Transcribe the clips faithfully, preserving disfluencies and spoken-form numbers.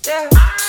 Yeah.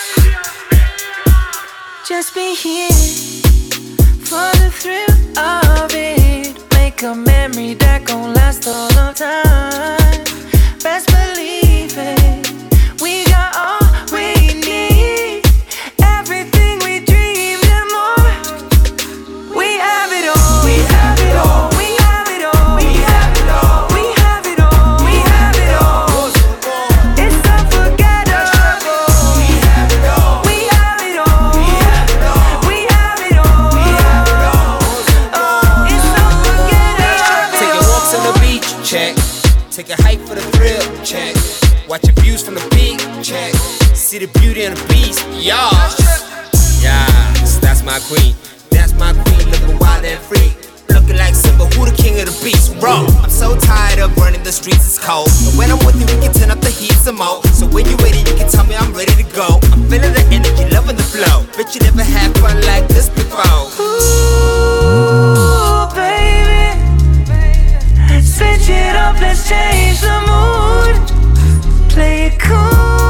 Just be here for the thrill of it. Make a memory that gon' last all the time. Best believe it. We got all we need. Everything we dreamed and more. We have it all. We have it all. We have it all. We have it all. We have it all. We have it all. It's unforgettable. We have it all. We have it all. We have it all. We have it all. We have it all. Oh, it's unforgettable. Taking walks on the beach, check. Take a hike for the thrill, check. Watching views from the peak, check. See the beauty and the beast, yas. Yes, that's my queen. That's my queen, looking wild and free. Looking like Simba, who the king of the beast? Bro, I'm so tired of running the streets, it's cold. But when I'm with you, we can turn up the heat some more. So when you ready, you can tell me I'm ready to go. I'm feeling the energy, loving the flow. Bet you never had fun like this before. Ooh, baby, switch it up, let's change the mood. Play it cool,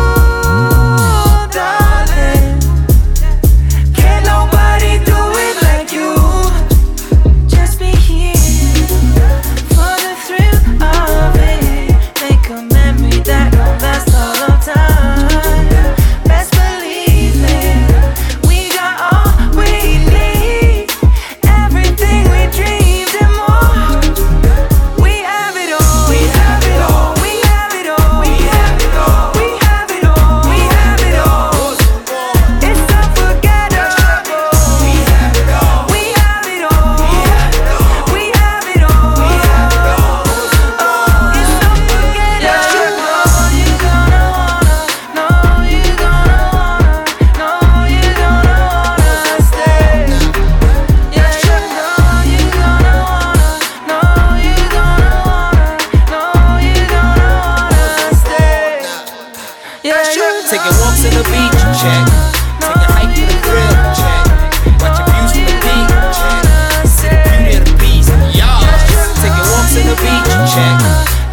darling. Can't nobody do it like you. Just be here for the thrill of it. Make a memory that gon' last all the time. Best believe it. We got all we need. Everything we dreamed and more. We have it all. We have it all. We have it all. We have it all. We have it all. We have it all. It's unforgettable. We have it all. We have it all. We have it all. We have it all. We have it all. Oh, it's unforgettable. You gonna wanna, no, you gonna wanna, no, you gonna wanna stay. Yeah, you know you gonna wanna, no, you gonna wanna, no, you gonna wanna stay. Yeah, you know Taking walks on the beach, check. Take a hike for the thrill, check. Watching views from the peak, check. See the beauty of the beast, yas. Taking walks on the beach, check.